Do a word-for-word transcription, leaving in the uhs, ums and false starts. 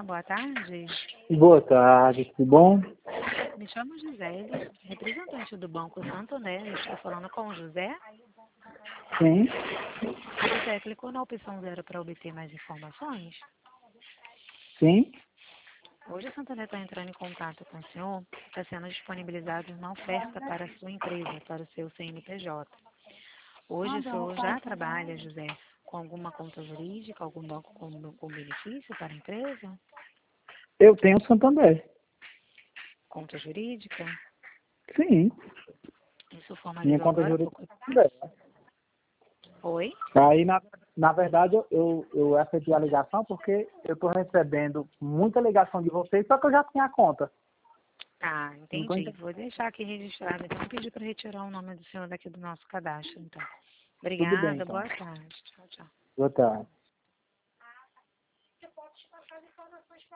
falar? Boa tarde. Boa tarde, tudo bom? Me chamo Gisele, representante do Banco Santander. Estou falando com o José. Sim, José, clicou na opção zero para obter mais informações? sim. Hoje a Santander está entrando em contato com o senhor. Está sendo disponibilizada uma oferta para a sua empresa, para o seu C N P J. Hoje o senhor já trabalha, José, com alguma conta jurídica, algum banco com, com benefício para a empresa? Eu tenho Santander. Conta jurídica? Sim, Isso minha formalizou conta agora há jurídica pouco. é Santander. Oi? Aí, na, na verdade, eu, eu, eu efetuei a ligação porque eu estou recebendo muita ligação de vocês, só que eu já tinha a conta. Ah, Não tô entendi. entendendo. Vou deixar aqui registrado. Então, pedir para retirar o nome do senhor daqui do nosso cadastro, então. Tudo bem, Obrigada, então. boa tarde. Tchau, tchau. Boa tarde.